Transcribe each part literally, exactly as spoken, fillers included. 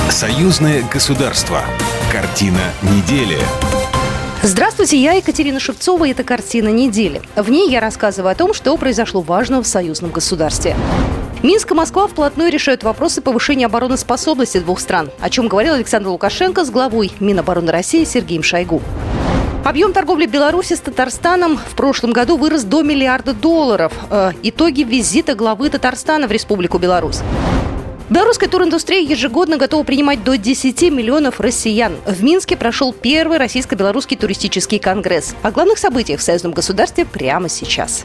Союзное государство. Картина недели. Здравствуйте, я Екатерина Шевцова, и это «Картина недели». В ней я рассказываю о том, что произошло важного в союзном государстве. Минск и Москва вплотную решают вопросы повышения обороноспособности двух стран, о чем говорил Александр Лукашенко с главой Минобороны России Сергеем Шойгу. Объем торговли Беларуси с Татарстаном в прошлом году вырос до миллиарда долларов. Э, итоги визита главы Татарстана в Республику Беларусь. Белорусская туриндустрия ежегодно готова принимать до десяти миллионов россиян. В Минске прошел первый российско-белорусский туристический конгресс. О главных событиях в союзном государстве прямо сейчас.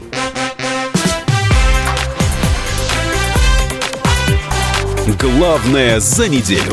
Главное за неделю.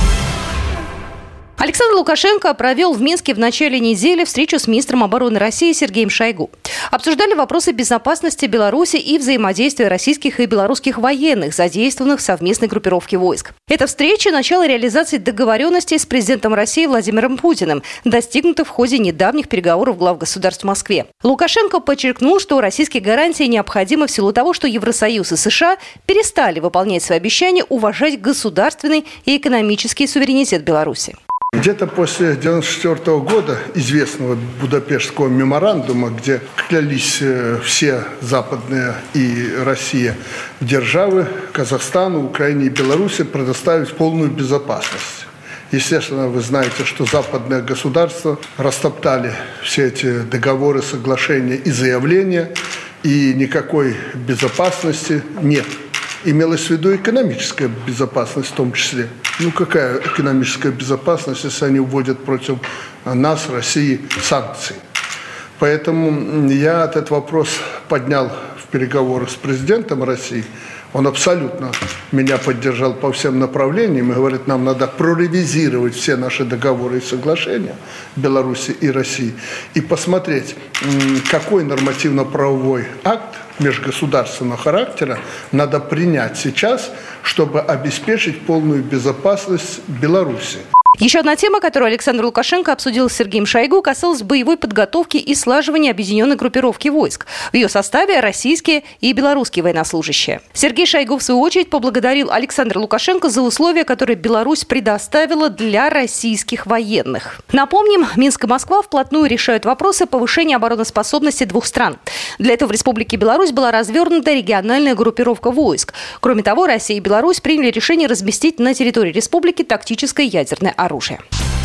Александр Лукашенко провел в Минске в начале недели встречу с министром обороны России Сергеем Шойгу. Обсуждали вопросы безопасности Беларуси и взаимодействия российских и белорусских военных, задействованных в совместной группировке войск. Эта встреча – начало реализации договоренностей с президентом России Владимиром Путиным, достигнутых в ходе недавних переговоров глав государств в Москве. Лукашенко подчеркнул, что российские гарантии необходимы в силу того, что Евросоюз и США перестали выполнять свои обещания уважать государственный и экономический суверенитет Беларуси. Где-то после девяносто четвёртого года, известного Будапештского меморандума, где клялись все западные и Россия державы, Казахстану, Украине и Беларуси предоставить полную безопасность. Естественно, вы знаете, что западные государства растоптали все эти договоры, соглашения и заявления, и никакой безопасности нет. Имелась в виду экономическая безопасность в том числе. Ну, какая экономическая безопасность, если они вводят против нас, России, санкции? Поэтому я этот вопрос поднял в переговоры с президентом России. Он абсолютно меня поддержал по всем направлениям и говорит, нам надо проревизировать все наши договоры и соглашения Беларуси и России и посмотреть, какой нормативно-правовой акт межгосударственного характера надо принять сейчас, чтобы обеспечить полную безопасность Беларуси. Еще одна тема, которую Александр Лукашенко обсудил с Сергеем Шойгу, касалась боевой подготовки и слаживания объединенной группировки войск. В ее составе российские и белорусские военнослужащие. Сергей Шойгу, в свою очередь, поблагодарил Александра Лукашенко за условия, которые Беларусь предоставила для российских военных. Напомним, Минск и Москва вплотную решают вопросы повышения обороноспособности двух стран. Для этого в Республике Беларусь была развернута региональная группировка войск. Кроме того, Россия и Беларусь приняли решение разместить на территории республики тактическое ядерное оружие. оружия.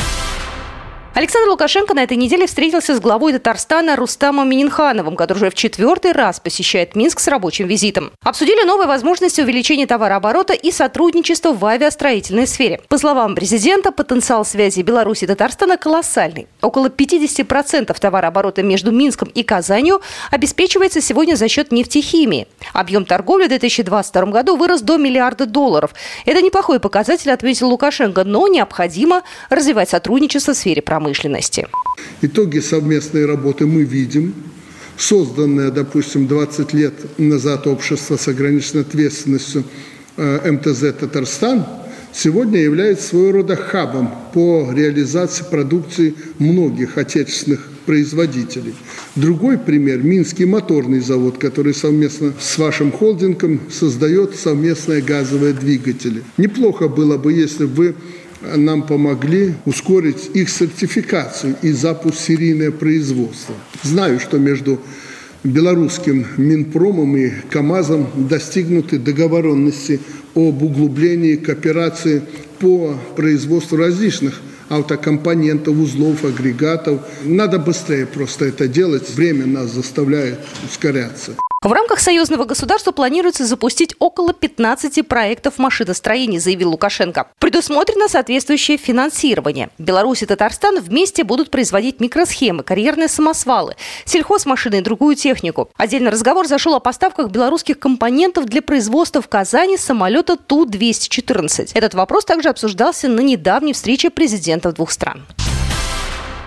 Александр Лукашенко на этой неделе встретился с главой Татарстана Рустамом Миннихановым, который уже в четвертый раз посещает Минск с рабочим визитом. Обсудили новые возможности увеличения товарооборота и сотрудничества в авиастроительной сфере. По словам президента, потенциал связи Беларуси и Татарстана колоссальный. Около пятьдесят процентов товарооборота между Минском и Казанью обеспечивается сегодня за счет нефтехимии. Объем торговли в две тысячи двадцать втором году вырос до миллиарда долларов. Это неплохой показатель, отметил Лукашенко, но необходимо развивать сотрудничество в сфере промышленности. Промышленности. Итоги совместной работы мы видим. Созданное, допустим, двадцать лет назад общество с ограниченной ответственностью эм тэ зэ «Татарстан» сегодня является своего рода хабом по реализации продукции многих отечественных производителей. Другой пример – Минский моторный завод, который совместно с вашим холдингом создает совместные газовые двигатели. Неплохо было бы, если бы вы нам помогли ускорить их сертификацию и запуск серийное производство. Знаю, что между белорусским Минпромом и КАМАЗом достигнуты договоренности об углублении кооперации по производству различных автокомпонентов, узлов, агрегатов. Надо быстрее просто это делать. Время нас заставляет ускоряться. В рамках союзного государства планируется запустить около пятнадцати проектов машиностроения, заявил Лукашенко. Предусмотрено соответствующее финансирование. Беларусь и Татарстан вместе будут производить микросхемы, карьерные самосвалы, сельхозмашины и другую технику. Отдельный разговор зашел о поставках белорусских компонентов для производства в Казани самолета Ту двести четырнадцать. Этот вопрос также обсуждался на недавней встрече президентов двух стран.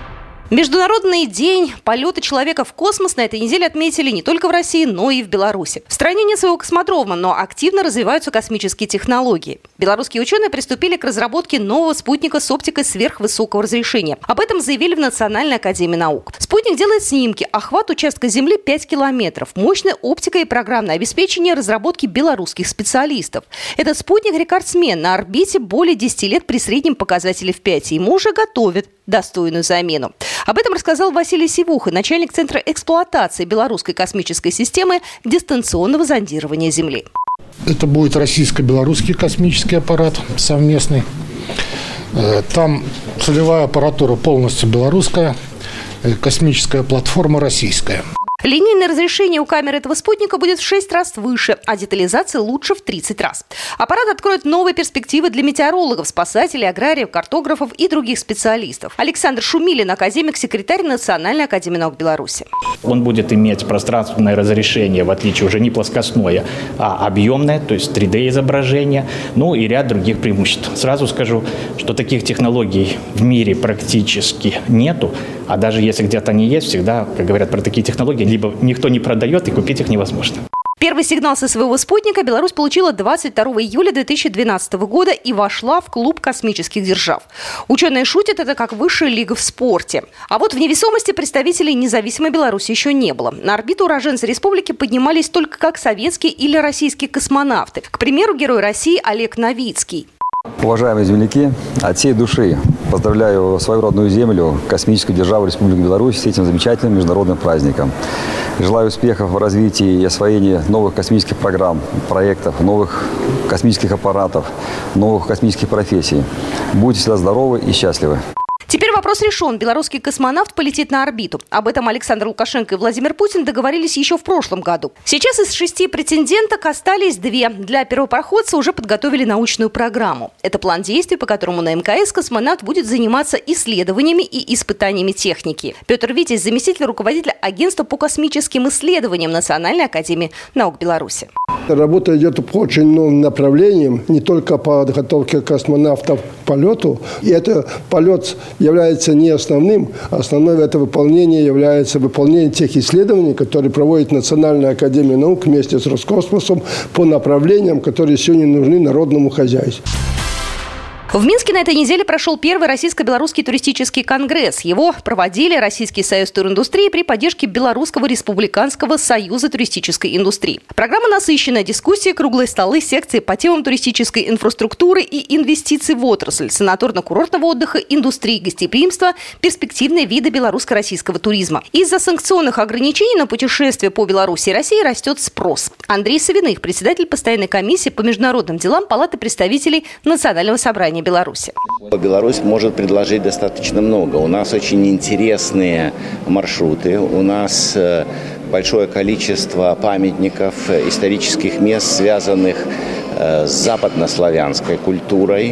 Международный день полета человека в космос на этой неделе отметили не только в России, но и в Беларуси. В стране нет своего космодрома, но активно развиваются космические технологии. Белорусские ученые приступили к разработке нового спутника с оптикой сверхвысокого разрешения. Об этом заявили в Национальной академии наук. Спутник делает снимки, охват участка Земли пять километров, мощная оптика и программное обеспечение разработки белорусских специалистов. Этот спутник-рекордсмен на орбите более десяти лет при среднем показателе в пять. Ему уже готовят достойную замену. Об этом рассказал Василий Сивуха, начальник Центра эксплуатации белорусской космической системы дистанционного зондирования Земли. Это будет российско-белорусский космический аппарат совместный. Там целевая аппаратура полностью белорусская, космическая платформа российская. Линейное разрешение у камеры этого спутника будет в шесть раз выше, а детализация лучше в тридцать раз. Аппарат откроет новые перспективы для метеорологов, спасателей, аграриев, картографов и других специалистов. Александр Шумилин, академик, секретарь Национальной академии наук Беларуси. Он будет иметь пространственное разрешение, в отличие уже не плоскостное, а объемное, то есть три дэ изображение, ну и ряд других преимуществ. Сразу скажу, что таких технологий в мире практически нету, а даже если где-то они есть, всегда, как говорят про такие технологии, либо никто не продает, и купить их невозможно. Первый сигнал со своего спутника Беларусь получила двадцать второго июля две тысячи двенадцатого года и вошла в клуб космических держав. Ученые шутят, это как высшая лига в спорте. А вот в невесомости представителей независимой Беларуси еще не было. На орбиту уроженцы республики поднимались только как советские или российские космонавты. К примеру, герой России Олег Новицкий. Уважаемые земляки, от всей души поздравляю свою родную землю, космическую державу Республики Беларусь с этим замечательным международным праздником. Желаю успехов в развитии и освоении новых космических программ, проектов, новых космических аппаратов, новых космических профессий. Будьте всегда здоровы и счастливы. Теперь вопрос решен. Белорусский космонавт полетит на орбиту. Об этом Александр Лукашенко и Владимир Путин договорились еще в прошлом году. Сейчас из шести претенденток остались две. Для первопроходца уже подготовили научную программу. Это план действий, по которому на эм ка эс космонавт будет заниматься исследованиями и испытаниями техники. Петр Витязь, заместитель руководителя агентства по космическим исследованиям Национальной академии наук Беларуси. Работа идет по очень новым направлениям, не только по подготовке космонавтов к полету. И это полет является не основным. Основное это выполнение является выполнение тех исследований, которые проводит Национальная академия наук вместе с Роскосмосом по направлениям, которые сегодня нужны народному хозяйству. В Минске на этой неделе прошел первый российско-белорусский туристический конгресс. Его проводили Российский союз туриндустрии при поддержке Белорусского республиканского союза туристической индустрии. Программа насыщенная: дискуссии, круглые столы, секции по темам туристической инфраструктуры и инвестиций в отрасль, санаторно-курортного отдыха, индустрии гостеприимства, перспективные виды белорусско-российского туризма. Из-за санкционных ограничений на путешествия по Беларуси и России растет спрос. Андрей Савиных, председатель постоянной комиссии по международным делам Палаты представителей Национального собрания Беларуси. Беларусь может предложить достаточно много. У нас очень интересные маршруты, у нас большое количество памятников, исторических мест, связанных с западнославянской культурой.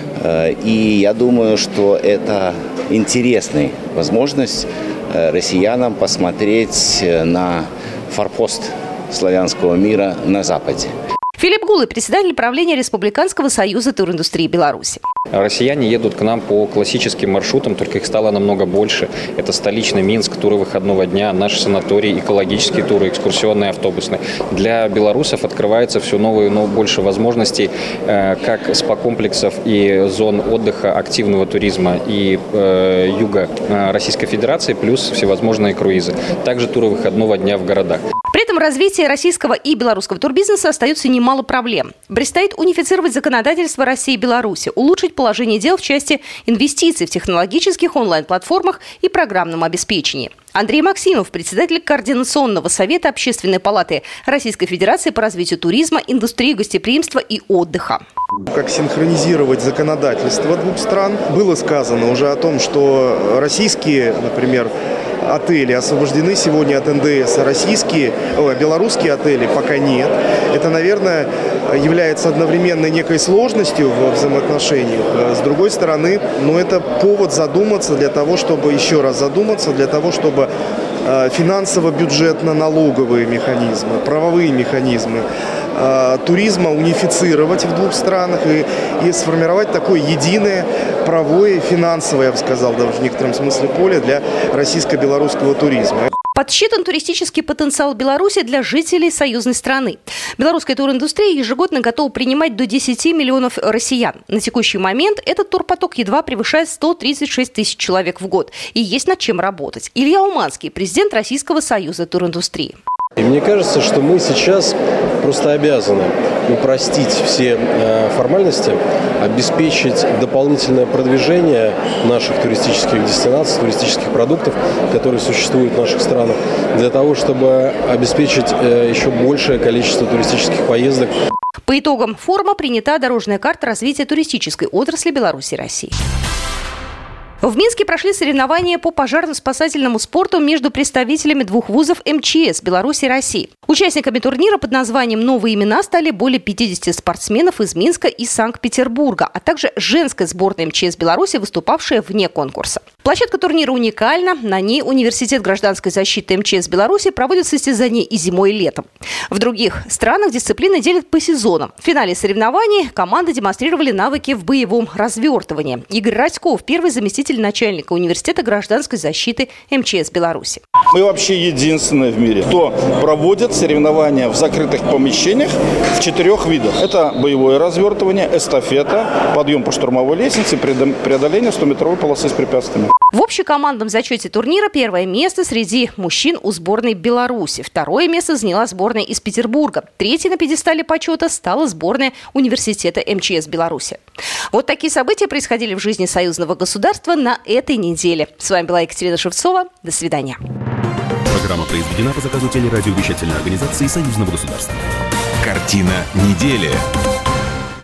И я думаю, что это интересная возможность россиянам посмотреть на форпост славянского мира на Западе. Филипп Гулы, председатель правления Республиканского союза туриндустрии Беларуси. Россияне едут к нам по классическим маршрутам, только их стало намного больше. Это столичный Минск, туры выходного дня, наши санатории, экологические туры, экскурсионные, автобусные. Для белорусов открывается все новые, но больше возможностей, как спа-комплексов и зон отдыха, активного туризма и э, юга Российской Федерации, плюс всевозможные круизы. Также туры выходного дня в городах. При этом развитии российского и белорусского турбизнеса остается немало проблем. Предстоит унифицировать законодательство России и Беларуси, улучшить положение дел в части инвестиций в технологических онлайн-платформах и программном обеспечении. Андрей Максимов, председатель Координационного совета Общественной палаты Российской Федерации по развитию туризма, индустрии гостеприимства и отдыха. Как синхронизировать законодательство двух стран? Было сказано уже о том, что российские, например, отели освобождены сегодня от эн дэ эс, а российские, о, белорусские отели пока нет. Это, наверное, является одновременно некой сложностью в взаимоотношениях. С другой стороны, ну, это повод задуматься для того, чтобы еще раз задуматься, для того, чтобы финансово-бюджетно-налоговые механизмы, правовые механизмы э, туризма унифицировать в двух странах и, и сформировать такое единое правовое, финансовое, я бы сказал, даже в некотором смысле поле для российско-белорусского туризма. Подсчитан туристический потенциал Беларуси для жителей союзной страны. Белорусская туриндустрия ежегодно готова принимать до десяти миллионов россиян. На текущий момент этот турпоток едва превышает сто тридцать шесть тысяч человек в год. И есть над чем работать. Илья Уманский, президент Российского союза туриндустрии. И мне кажется, что мы сейчас просто обязаны упростить все э, формальности, обеспечить дополнительное продвижение наших туристических дестинаций, туристических продуктов, которые существуют в наших странах, для того, чтобы обеспечить э, еще большее количество туристических поездок. По итогам форума принята дорожная карта развития туристической отрасли Беларуси и России. В Минске прошли соревнования по пожарно-спасательному спорту между представителями двух вузов эм че эс Беларуси и России. Участниками турнира под названием «Новые имена» стали более пятидесяти спортсменов из Минска и Санкт-Петербурга, а также женская сборная эм че эс Беларуси, выступавшая вне конкурса. Площадка турнира уникальна. На ней Университет гражданской защиты эм че эс Беларуси проводит состязания и зимой, и летом. В других странах дисциплины делят по сезонам. В финале соревнований команды демонстрировали навыки в боевом развертывании. Игорь Радьков, первый заместитель начальника Университета гражданской защиты эм че эс Беларуси. Мы вообще единственные в мире, кто проводит соревнования в закрытых помещениях в четырех видах. Это боевое развертывание, эстафета, подъем по штурмовой лестнице, преодоление стометровой полосы с препятствиями. В общекомандном зачете турнира первое место среди мужчин у сборной Беларуси. Второе место заняла сборная из Петербурга. Третьей на пьедестале почета стала сборная Университета эм че эс Беларуси. Вот такие события происходили в жизни союзного государства на этой неделе. С вами была Екатерина Шевцова. До свидания. Программа произведена по заказу телерадиовещательной организации Союзного государства. Картина недели.